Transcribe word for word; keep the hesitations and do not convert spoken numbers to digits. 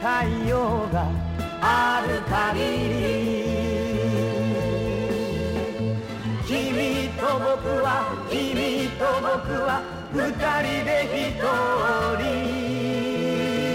太陽がある限り君と僕は君と僕は二人で一人